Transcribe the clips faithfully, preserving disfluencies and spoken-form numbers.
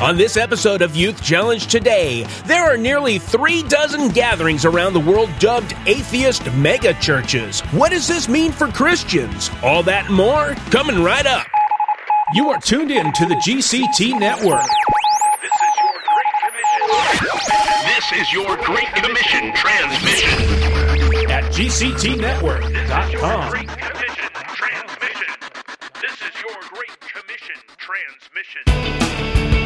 On this episode of Youth Challenge Today, there are nearly three dozen gatherings around the world dubbed atheist megachurches. What does this mean for Christians? All that and more coming right up. You are tuned in to the G C T Network. This is your Great Commission transmission at G C T network dot com. Great Commission transmission. This is your Great Commission transmission.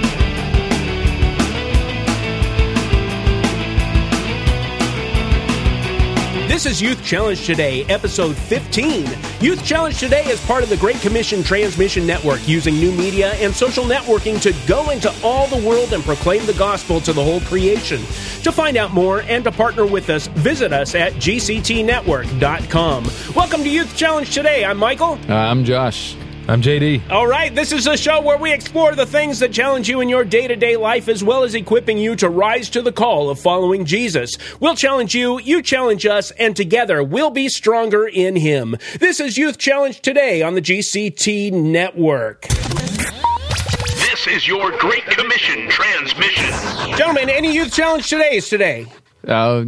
This is Youth Challenge Today, episode fifteen. Youth Challenge Today is part of the Great Commission Transmission Network, using new media and social networking to go into all the world and proclaim the gospel to the whole creation. To find out more and to partner with us, visit us at G C T network dot com. Welcome to Youth Challenge Today. I'm Michael. Uh, I'm Josh. I'm J D. All right, this is a show where we explore the things that challenge you in your day-to-day life, as well as equipping you to rise to the call of following Jesus. We'll challenge you, you challenge us, and together we'll be stronger in Him. This is Youth Challenge Today on the G C T Network. This is your Great Commission transmission. Gentlemen, any Youth Challenge Todays today? Uh,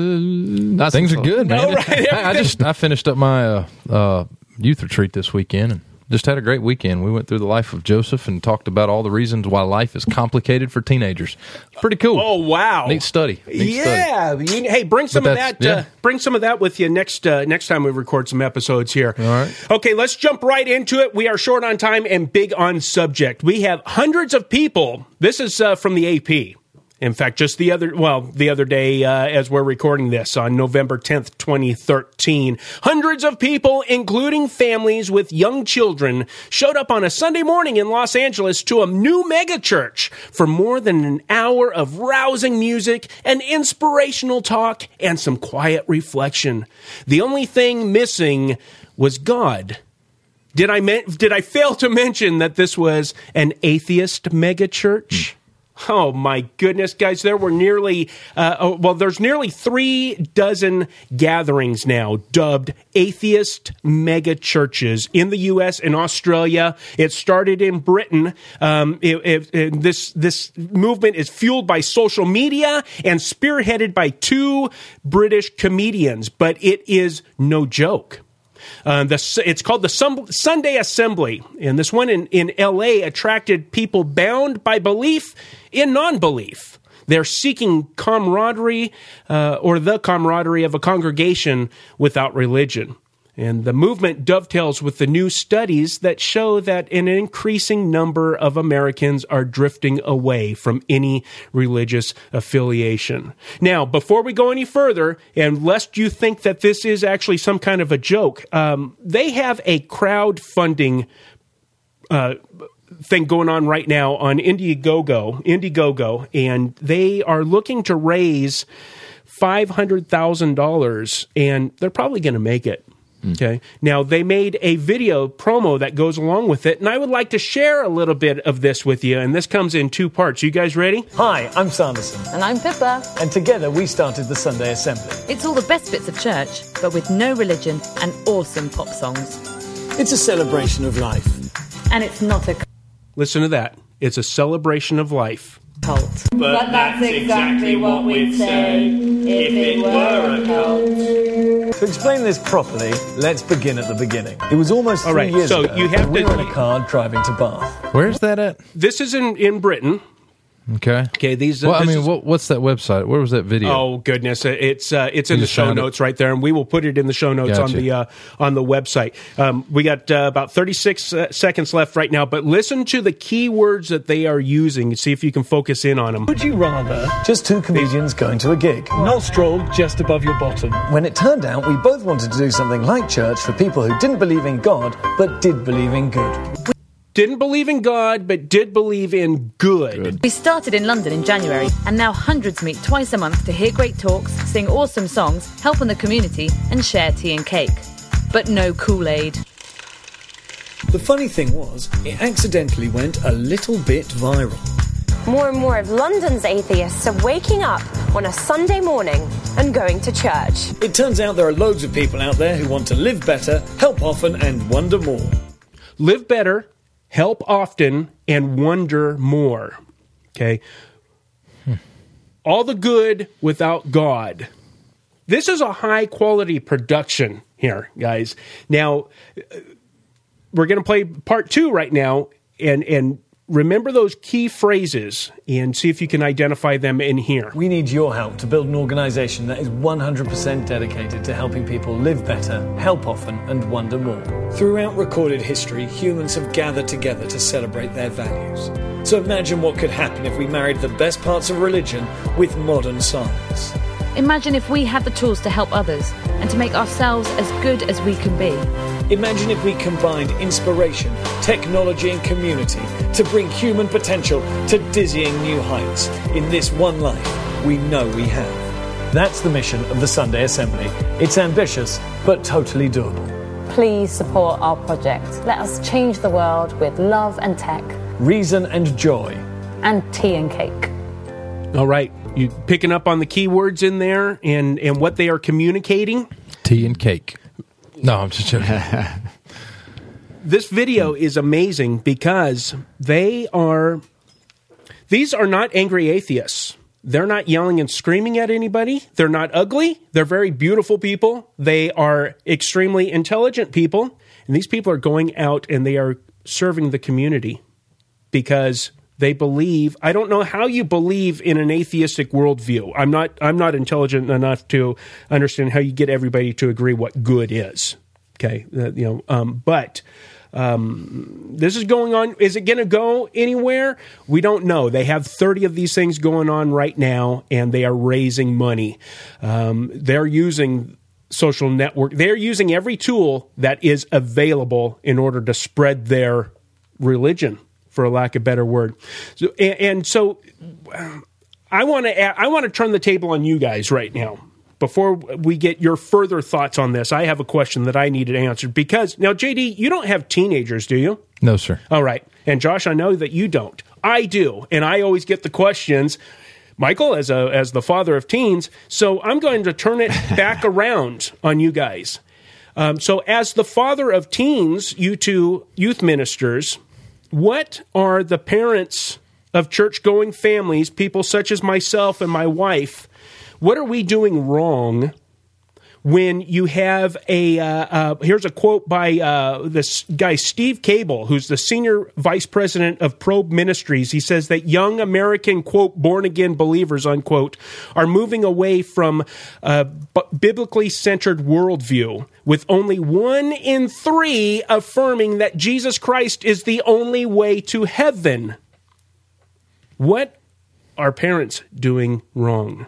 not things are good, man. All right, I, I just I finished up my uh, uh, youth retreat this weekend and just had a great weekend. We went through the life of Joseph and talked about all the reasons why life is complicated for teenagers. Pretty cool. Oh, wow. Neat study. Neat yeah. study. You, hey, bring some But of that that's- uh, yeah. bring some of that with you next uh, next time we record some episodes here. All right. Okay, let's jump right into it. We are short on time and big on subject. We have hundreds of people. This is uh, from the A P. In fact, just the other, well, the other day, uh, as we're recording this on November tenth, twenty thirteen, hundreds of people, including families with young children, showed up on a Sunday morning in Los Angeles to a new megachurch for more than an hour of rousing music, an inspirational talk, and some quiet reflection. The only thing missing was God. Did I men- did I fail to mention that this was an atheist megachurch? Oh, my goodness, guys, there were nearly, uh, oh, well, there's nearly three dozen gatherings now dubbed atheist mega churches in the U S and Australia. It started in Britain. Um, it, it, it, this, this movement is fueled by social media and spearheaded by two British comedians, but it is no joke. Uh, the, it's called the Sunday Assembly, and this one in, in L A attracted people bound by belief in non-belief. They're seeking camaraderie uh, or the camaraderie of a congregation without religion. And the movement dovetails with the new studies that show that an increasing number of Americans are drifting away from any religious affiliation. Now, before we go any further, and lest you think that this is actually some kind of a joke, um, they have a crowdfunding uh, thing going on right now on Indiegogo, Indiegogo, and they are looking to raise five hundred thousand dollars, and they're probably going to make it. Okay. Now, they made a video promo that goes along with it, and I would like to share a little bit of this with you, and this comes in two parts. You guys ready? Hi, I'm Sanderson. And I'm Pippa. And together we started the Sunday Assembly. It's all the best bits of church, but with no religion and awesome pop songs. It's a celebration of life. And it's not a Listen to that. It's a celebration of life. cult. But that's exactly what we'd say if it were a cult. To explain this properly, let's begin at the beginning. It was almost All three right, years so ago. you have we to- were in a car driving to Bath. Where's that at? This is in, in Britain. Okay. Okay, these. Well, I this mean, is- what, what's that website? Where was that video? Oh goodness, it's uh, it's in You the just show found it? notes right there, and we will put it in the show notes Gotcha. on the uh, on the website. Um, we got uh, about thirty-six uh, seconds left right now, but listen to the key words that they are using. See if you can focus in on them. Would you rather just two comedians going to a gig? Nostril just above your bottom. When it turned out we both wanted to do something like church for people who didn't believe in God, but did believe in good. Didn't believe in God, but did believe in good. Good. We started in London in January, and now hundreds meet twice a month to hear great talks, sing awesome songs, help in the community, and share tea and cake. But no Kool-Aid. The funny thing was, it accidentally went a little bit viral. More and more of London's atheists are waking up on a Sunday morning and going to church. It turns out there are loads of people out there who want to live better, help often, and wonder more. Live better, help often, and wonder more. Okay? Hmm. All the good without God. This is a high-quality production here, guys. Now, we're going to play part two right now, and and remember those key phrases and see if you can identify them in here. We need your help to build an organisation that is one hundred percent dedicated to helping people live better, help often, and wonder more. Throughout recorded history, humans have gathered together to celebrate their values. So imagine what could happen if we married the best parts of religion with modern science. Imagine if we had the tools to help others and to make ourselves as good as we can be. Imagine if we combined inspiration, technology and community to bring human potential to dizzying new heights in this one life we know we have. That's the mission of the Sunday Assembly. It's ambitious, but totally doable. Please support our project. Let us change the world with love and tech. Reason and joy. And tea and cake. All right. You picking up on the keywords in there and, and what they are communicating? Tea and cake. No, I'm just joking. This video is amazing because they are, these are not angry atheists. They're not yelling and screaming at anybody. They're not ugly. They're very beautiful people. They are extremely intelligent people. And these people are going out and they are serving the community because they believe. I don't know how you believe in an atheistic worldview. I'm not. I'm not intelligent enough to understand how you get everybody to agree what good is. Okay, uh, you know. Um, but um, this is going on. Is it going to go anywhere? We don't know. They have thirty of these things going on right now, and they are raising money. Um, they're using social network. They're using every tool that is available in order to spread their religion, for a lack of a better word. So, and, and so I want to I want to turn the table on you guys right now. Before we get your further thoughts on this, I have a question that I needed answered. Because, now, J D, you don't have teenagers, do you? No, sir. All right. And, Josh, I know that you don't. I do. And I always get the questions, Michael, as a as the father of teens. So I'm going to turn it back around on you guys. Um, so as the father of teens, you two youth ministers, what are the parents of church-going families, people such as myself and my wife, what are we doing wrong when you have a, uh, uh, here's a quote by uh, this guy, Steve Cable, who's the senior vice president of Probe Ministries. He says that young American, quote, born-again believers, unquote, are moving away from a b- biblically centered worldview, with only one in three affirming that Jesus Christ is the only way to heaven. What are parents doing wrong?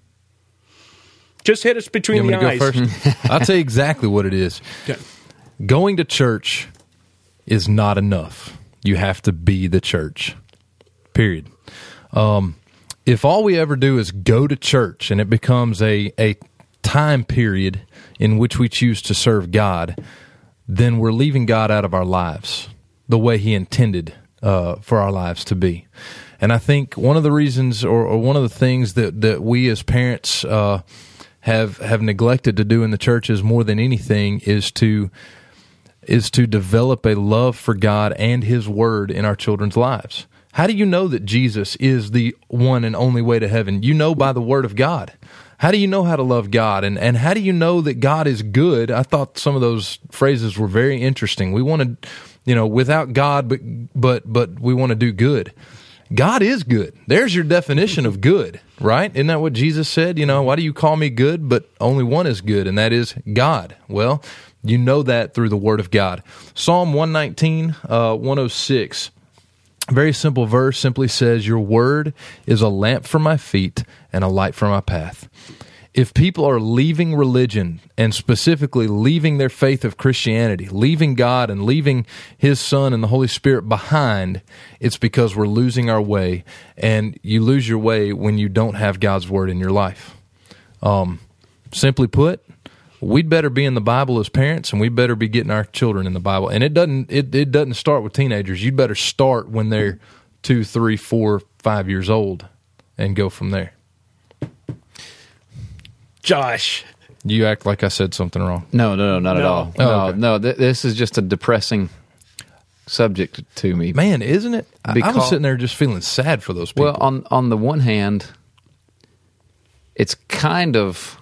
Just hit us between You the want me eyes. to go first? I'll tell you exactly what it is. Okay. Going to church is not enough. You have to be the church, period. Um, if all we ever do is go to church and it becomes a, a time period in which we choose to serve God, then we're leaving God out of our lives the way He intended uh, for our lives to be. And I think one of the reasons or, or one of the things that, that we as parents uh, have have neglected to do in the churches more than anything is to is to develop a love for God and His Word in our children's lives. How do you know that Jesus is the one and only way to heaven? You know by the Word of God. How do you know how to love God? And and how do you know that God is good? I thought some of those phrases were very interesting. We want to, you know, without God, but but but we want to do good. God is good. There's your definition of good, right? Isn't that what Jesus said? You know, why do you call me good? But only one is good, and that is God. Well, you know that through the Word of God. Psalm one nineteen, uh, one oh six, very simple verse, simply says, "Your word is a lamp for my feet and a light for my path." If people are leaving religion, and specifically leaving their faith of Christianity, leaving God and leaving His Son and the Holy Spirit behind, it's because we're losing our way, and you lose your way when you don't have God's Word in your life. Um, simply put, we'd better be in the Bible as parents, and we better be getting our children in the Bible. And it doesn't it, it doesn't start with teenagers. You'd better start when they're two, three, four, five years old, and go from there. Josh. You act like I said something wrong. No, no, no, not No. at all. Oh, No, okay. no, th- this is just a depressing subject to me. Man, isn't it? I, I Because- was sitting there just feeling sad for those people. Well, on on the one hand, it's kind of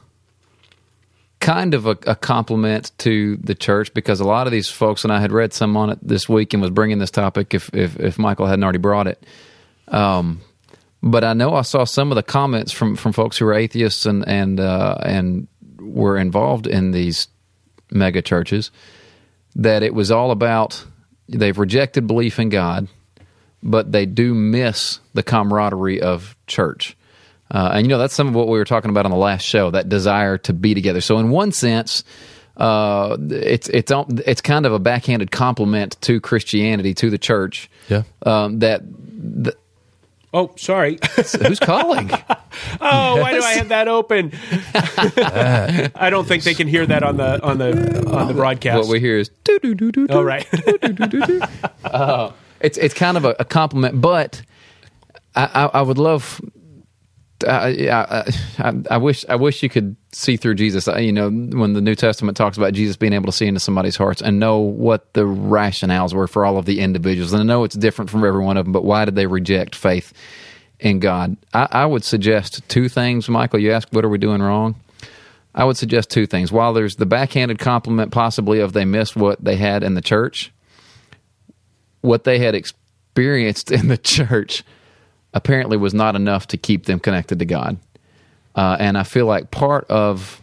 kind of a, a compliment to the church, because a lot of these folks, and I had read some on it this week and was bringing this topic if if, if Michael hadn't already brought it. Um, but I know I saw some of the comments from, from folks who are atheists and and uh, and were involved in these mega churches, that it was all about they've rejected belief in God, but they do miss the camaraderie of church. Uh, and, you know, that's some of what we were talking about on the last show, that desire to be together. So in one sense, uh, it's it's it's kind of a backhanded compliment to Christianity, to the church. Yeah. Um, that, that Oh, sorry. who's calling? Oh, why do I have that open? I don't think they can hear that on the on the on the broadcast. What we hear is doo doo doo doo. Oh, right. uh, it's it's kind of a, a compliment, but I, I, I would love. Uh, yeah, I, I wish I wish you could see through Jesus. You know, when the New Testament talks about Jesus being able to see into somebody's hearts and know what the rationales were for all of the individuals. And I know it's different from every one of them, but why did they reject faith in God? I, I would suggest two things, Michael. You asked, what are we doing wrong? I would suggest two things. While there's the backhanded compliment possibly of they missed what they had in the church, what they had experienced in the church apparently was not enough to keep them connected to God. Uh, and I feel like part of,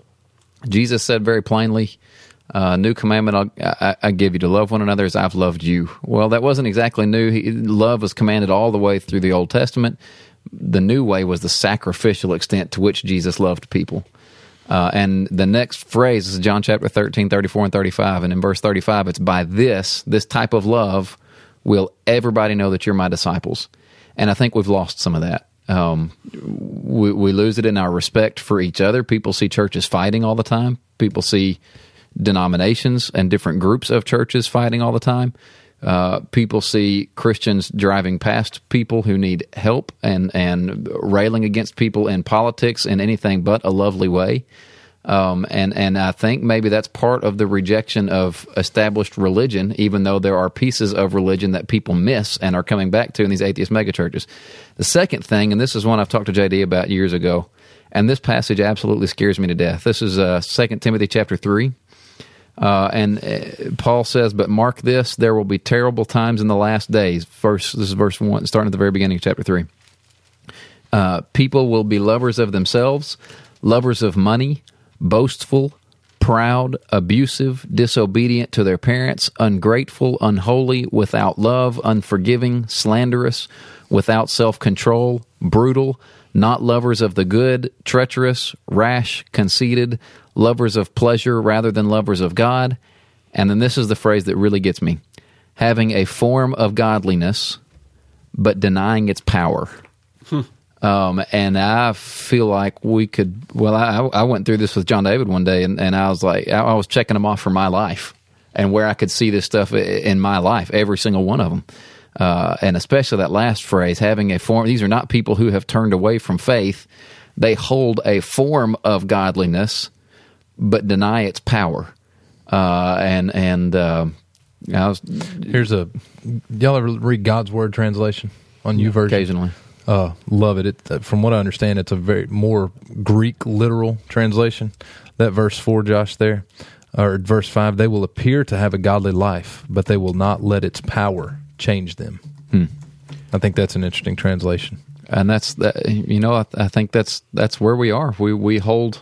Jesus said very plainly, uh, new commandment I'll, I, I give you, to love one another as I've loved you. Well, that wasn't exactly new. He, love was commanded all the way through the Old Testament. The new way was the sacrificial extent to which Jesus loved people. Uh, and the next phrase is John chapter thirteen, thirty-four, and thirty-five. And in verse thirty-five, it's by this, this type of love, will everybody know that you're my disciples. And I think we've lost some of that. Um, we, we lose it in our respect for each other. People see churches fighting all the time. People see denominations and different groups of churches fighting all the time. Uh, people see Christians driving past people who need help and, and railing against people in politics in anything but a lovely way. Um, and, and I think maybe that's part of the rejection of established religion, even though there are pieces of religion that people miss and are coming back to in these atheist megachurches. The second thing, and this is one I've talked to J D about years ago, and this passage absolutely scares me to death. This is uh, Second Timothy chapter three. Uh, and uh, Paul says, but mark this, there will be terrible times in the last days. Verse, this is verse one, starting at the very beginning of chapter three. Uh, people will be lovers of themselves, lovers of money, boastful, proud, abusive, disobedient to their parents, ungrateful, unholy, without love, unforgiving, slanderous, without self-control, brutal, not lovers of the good, treacherous, rash, conceited, lovers of pleasure rather than lovers of God. And then this is the phrase that really gets me. Having a form of godliness, but denying its power. Hmm. Um, and I feel like we could, well, I, I went through this with John David one day, and, and I was like, I, I was checking them off for my life and where I could see this stuff in my life, every single one of them. Uh, and especially that last phrase, having a form, these are not people who have turned away from faith. They hold a form of godliness, but deny its power. Uh, and, and, uh, I was, here's a, y'all ever read God's Word translation on YouVersion? Occasionally. Uh, love it. it. From what I understand, it's a very more Greek literal translation. That verse four, Josh, there, or verse five, they will appear to have a godly life, but they will not let its power change them. Hmm. I think that's an interesting translation. And that's, that, you know, I, I think that's that's where we are. We we hold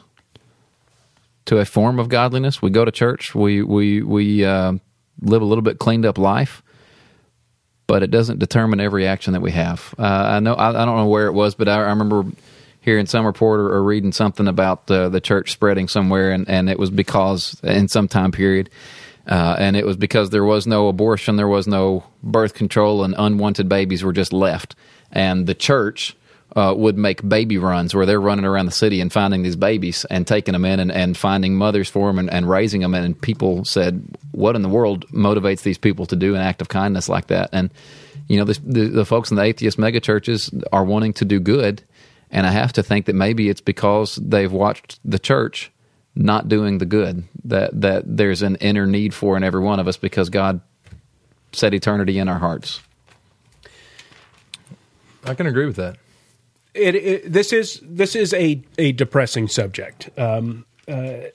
to a form of godliness. We go to church. We, we, we uh, live a little bit cleaned up life. But it doesn't determine every action that we have. Uh, I know I, I don't know where it was, but I, I remember hearing some report or, or reading something about uh, the church spreading somewhere, and, and it was because in some time period, uh, and it was because there was no abortion, there was no birth control, and unwanted babies were just left. And the church uh, would make baby runs where they're running around the city and finding these babies and taking them in and, and finding mothers for them and, and raising them. And people said, what in the world motivates these people to do an act of kindness like that? And, you know, this, the, the folks in the atheist megachurches are wanting to do good. And I have to think that maybe it's because they've watched the church not doing the good that, that there's an inner need for in every one of us, because God set eternity in our hearts. I can agree with that. It, it, this is this is a, a depressing subject, um, uh,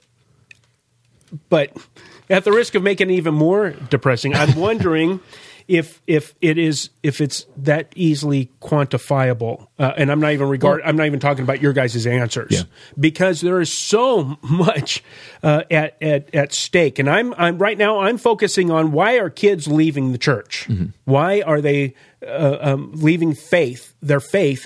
but at the risk of making it even more depressing, I'm wondering if if it is if it's that easily quantifiable. Uh, and I'm not even regard. I'm not even talking about your guys' answers, Yeah. because there is so much uh, at, at at stake. And I'm I'm right now I'm focusing on why are kids leaving the church? Mm-hmm. Why are they uh, um, leaving faith? Their faith.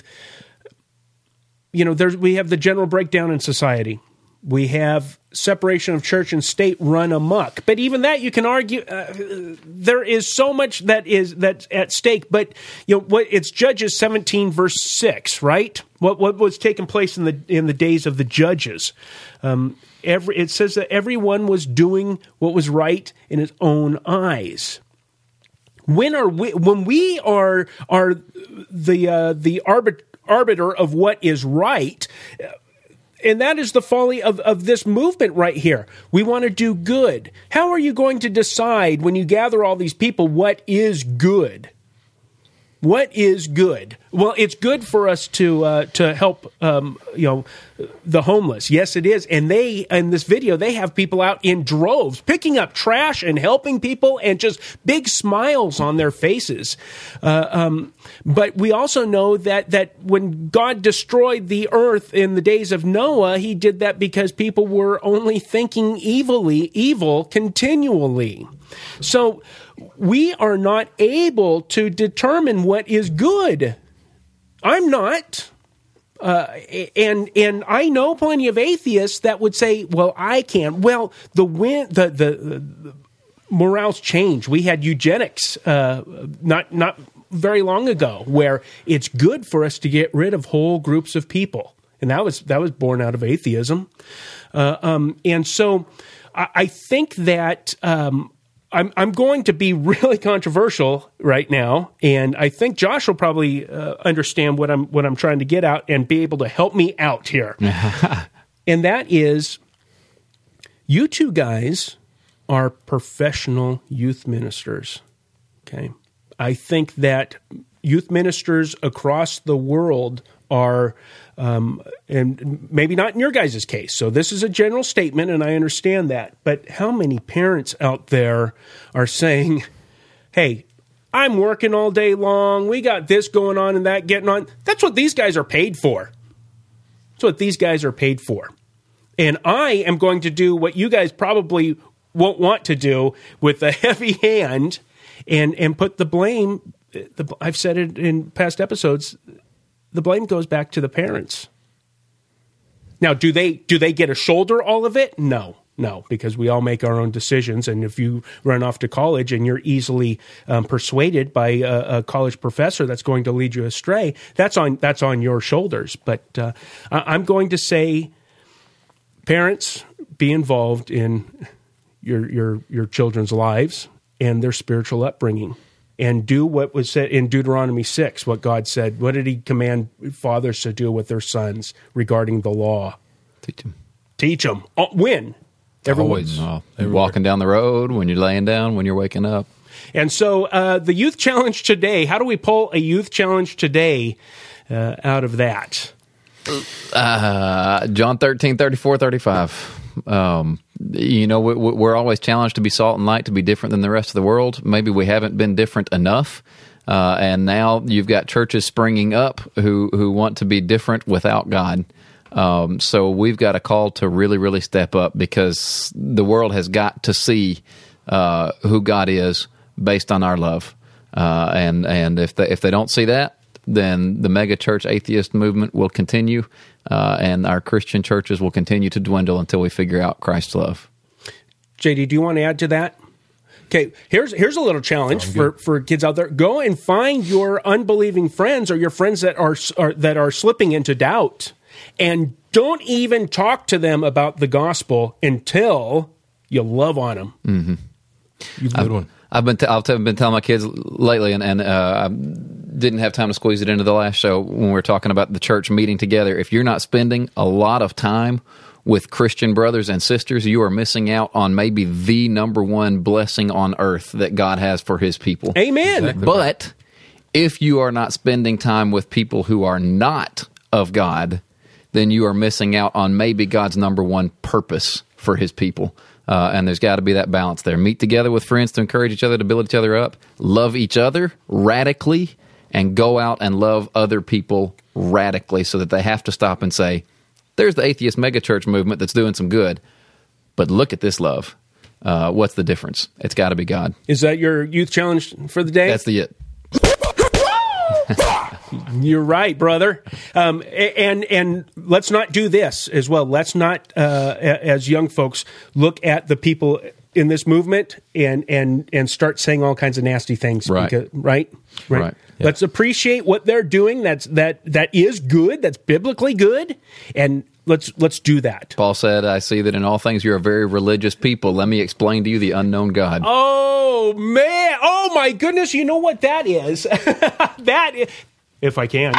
You know, there's, we have the general breakdown in society. We have separation of church and state run amok. But even that, you can argue, uh, there is so much that is that's at stake. But you know, what it's Judges seventeen verse six, right? What what was taking place in the in the days of the judges? Um, every it says that everyone was doing what was right in his own eyes. When are we? When we are are the uh, the arbit, arbiter of what is right. And that is the folly of, of this movement right here. We want to do good. How are you going to decide when you gather all these people what is good? What is good? Well, it's good for us to uh, to help um, you know the homeless. Yes, it is. And they in this video they have people out in droves picking up trash and helping people, and just big smiles on their faces. Uh, um, but we also know that that when God destroyed the earth in the days of Noah, He did that because people were only thinking evilly, evil continually. So we are not able to determine what is good. I'm not. Uh, and and I know plenty of atheists that would say, well, I can. Well, the win, the, the, the morale's changed. We had eugenics uh, not not very long ago, where it's good for us to get rid of whole groups of people. And that was that was born out of atheism. Uh, um, and so I, I think that um, I'm, I'm going to be really controversial right now, and I think Josh will probably uh, understand what I'm what I'm trying to get out and be able to help me out here. And that is, you two guys are professional youth ministers. Okay, I think that youth ministers across the world are, um, and maybe not in your guys' case. So this is a general statement, and I understand that. But how many parents out there are saying, hey, I'm working all day long. We got this going on and that getting on. That's what these guys are paid for. That's what these guys are paid for. And I am going to do what you guys probably won't want to do with a heavy hand and, and put the blame, the, I've said it in past episodes, the blame goes back to the parents. Now, do they do they get to shoulder all of it? No, no, because we all make our own decisions. And if you run off to college and you're easily um, persuaded by a, a college professor that's going to lead you astray, that's on that's on your shoulders. But uh, I'm going to say, parents, be involved in your your your children's lives and their spiritual upbringing. And do what was said in Deuteronomy six, what God said. What did He command fathers to do with their sons regarding the law? Teach them. Teach them. Oh, when? Everyone. Always. Oh, walking down the road, when you're laying down, when you're waking up. And so uh, the youth challenge today, how do we pull a youth challenge today uh, out of that? Uh, John thirteen, thirty-four, thirty-five. Um, you know, we, we're always challenged to be salt and light, to be different than the rest of the world. Maybe we haven't been different enough. Uh, and now you've got churches springing up who, who want to be different without God. Um, so we've got a call to really, really step up, because the world has got to see uh, who God is based on our love. Uh, and and if they, if they don't see that, then the mega church atheist movement will continue, uh, and our Christian churches will continue to dwindle until we figure out Christ's love. J D, do you want to add to that? Okay, here's here's a little challenge for, for kids out there. Go and find your unbelieving friends or your friends that are, are that are slipping into doubt, and don't even talk to them about the gospel until you love on them. Mm-hmm. You good one. I've been t- I've t- been telling my kids lately, and, and uh, I didn't have time to squeeze it into the last show when we were talking about the church meeting together. If you're not spending a lot of time with Christian brothers and sisters, you are missing out on maybe the number one blessing on earth that God has for his people. Amen. Exactly. But if you are not spending time with people who are not of God, then you are missing out on maybe God's number one purpose for his people. Uh, and there's got to be that balance there. Meet together with friends to encourage each other, to build each other up, love each other radically, and go out and love other people radically so that they have to stop and say, there's the atheist megachurch movement that's doing some good, but look at this love. Uh, what's the difference? It's got to be God. Is that your youth challenge for the day? That's the it. You're right, brother. Um, and and let's not do this as well. Let's not, uh, as young folks, look at the people in this movement and and and start saying all kinds of nasty things. Right. Because, right. Right. Right. Yeah. Let's appreciate what they're doing. That's that that is good. That's biblically good. And let's let's do that. Paul said, I see that in all things you're a very religious people. Let me explain to you the unknown God. Oh, man. Oh, my goodness. You know what that is? That is, if I can. I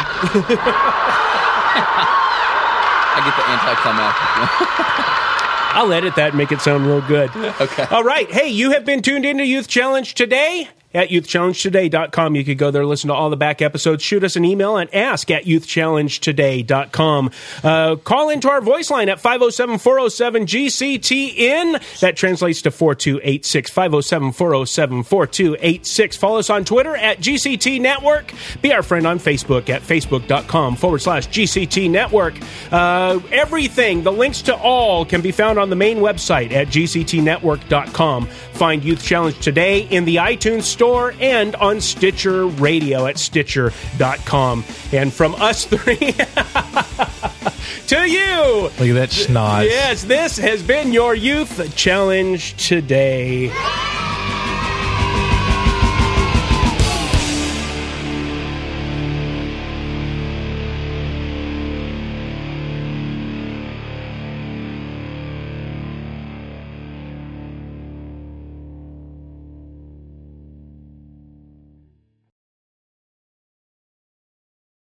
get the anticlimactic. I'll edit that and make it sound real good. Okay. All right. Hey, you have been tuned into Youth Challenge Today. At youth challenge today dot com. You could go there, listen to all the back episodes. Shoot us an email at ask at youth challenge today dot com. Uh, call into our voice line at five oh seven, four oh seven, G C T N. That translates to four two eight six, five oh seven, four oh seven, four two eight six. Follow us on Twitter at G C T Network. Be our friend on Facebook at facebook.com forward slash GCT Network. Uh, everything, the links to all can be found on the main website at G C T network dot com. Find Youth Challenge Today in the iTunes Store and on Stitcher Radio at stitcher dot com. And from us three to you. Look at that schnoz. Yes, this has been your Youth Challenge Today.